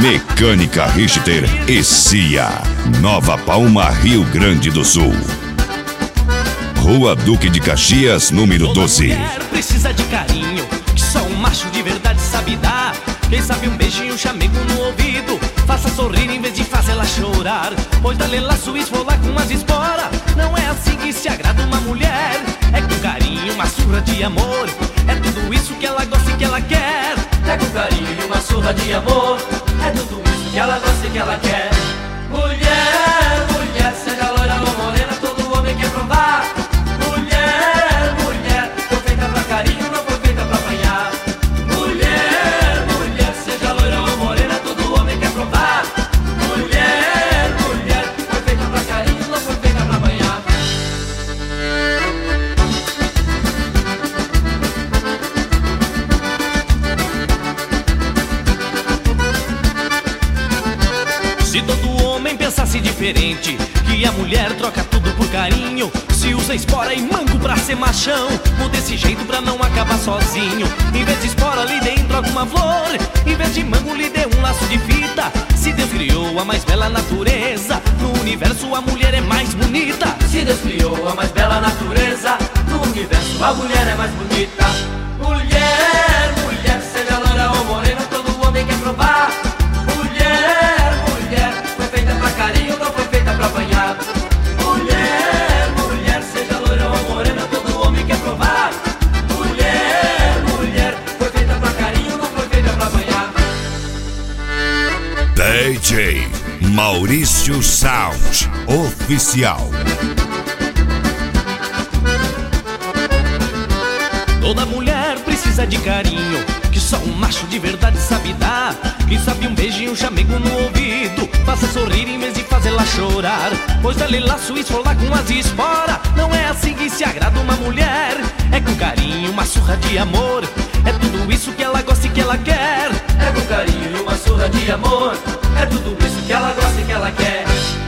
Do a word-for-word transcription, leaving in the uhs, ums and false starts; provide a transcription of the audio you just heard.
Mecânica Richter e C I A. Nova Palma, Rio Grande do Sul. Rua Duque de Caxias, número doze. Toda mulher precisa de carinho, que só um macho de verdade sabe dar. Quem sabe um beijinho, um chamego no ouvido, faça sorrir em vez de fazê-la chorar. Pois dá-lhe laço e esfolar com as esporas. Não é assim que se agrada uma mulher. É com carinho, uma surra de amor. É tudo isso que ela gosta e que ela quer. É com carinho e uma surra de amor. É tudo isso que ela gosta e que ela quer. Mulher, mulher, seja loira ou morena, todo homem quer provar. Mulher, mulher, foi feita pra carinho, não foi feita pra apanhar. Mulher, mulher, seja loira ou morena, todo homem quer provar. Mulher, mulher, foi feita pra carinho, não foi feita pra apanhar. Se todo homem pensasse diferente, que a mulher troca tudo por carinho, se usa espora e mango pra ser machão, muda esse jeito pra não acabar sozinho. Em vez de espora lhe dê em troca uma flor, em vez de mango lhe dê um laço de fita. Se Deus criou a mais bela natureza, no universo a mulher é mais bonita. Se Deus criou a mais bela natureza, no universo a mulher é mais bonita. Mulher, mulher, seja loira ou morena, todo homem quer provar. Mulher, mulher, foi feita pra carinho, não foi feita pra apanhar. Mulher, mulher, seja loira ou morena, todo homem quer provar. Mulher, mulher, foi feita pra carinho, não foi feita pra apanhar. D J Maurício Sound Oficial. Toda mulher precisa de carinho, que só um macho de verdade sabe dar. Quem sabe um beijinho, um chamego no ouvido, faça sorrir em vez de fazê-la chorar. Pois dá-lhe laço e esfolar com as esporas. Não é assim que se agrada uma mulher. É com carinho, uma surra de amor. É tudo isso que ela gosta e que ela quer. É com carinho e uma surra de amor. É tudo isso que ela gosta e que ela quer.